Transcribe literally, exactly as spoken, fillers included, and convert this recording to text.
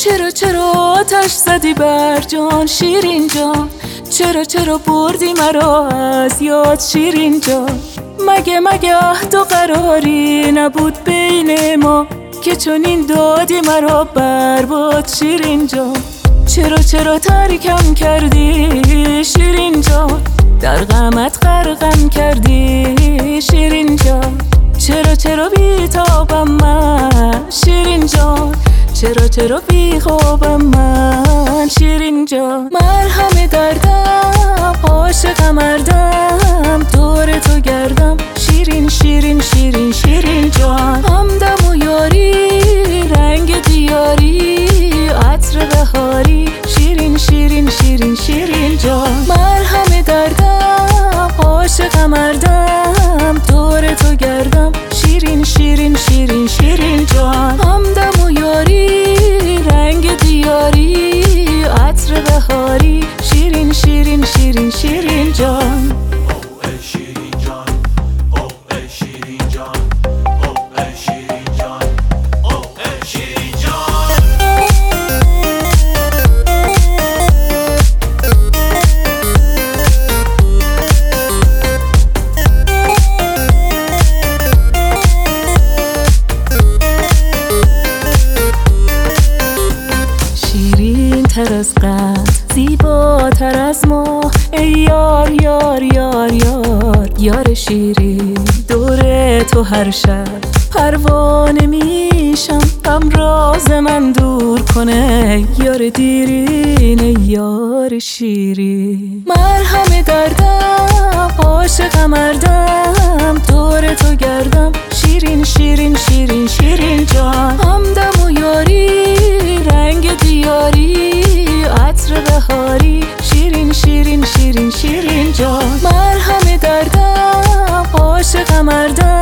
چرا چرا آتش زدی بر جان شیرین جان؟ چرا چرا بردی مرا از یاد شیرین جان؟ مگه مگه عهد و قراری نبود بین ما که چنین دادی مرا برباد شیرین جان؟ چرا چرا ترکم کردی شیرین جان؟ در غمت غرقم کردی شیرین جان؟ چرا چرا بیتابم من شیرین جان؟ چرا چرا بیخوابم من شیرین جان؟ مرهم دردم عاشق مردم دور تو گردم شیرین شیرین شیرین شیرین جان. همدم و یاری رنگ دیاری عطر بهاری شیرین شیرین شیرین شیرین جان. مرهم دردم عاشق مردم دور تو گردم شیرین شیرین شیرین شیرین جان. همدم و یاری رنگ دیاری عطر بهاری شیرین شیرین شیرین شیرین جان. تر از قد زیباتر از ما ای یار یار یار یار یار شیرین. دور تو هر شب پروانه میشم غم راز من دور کنه یار دیرین ای یار شیرین. مرهم دردم عاشق مردم دور تو گردم شیرین شیرین شیرین شیرین جان. همدم و یاری رنگ دیاری عطر بهاری شیرین شیرین شیرین شیرین جان. مرهم دردم عاشق مردم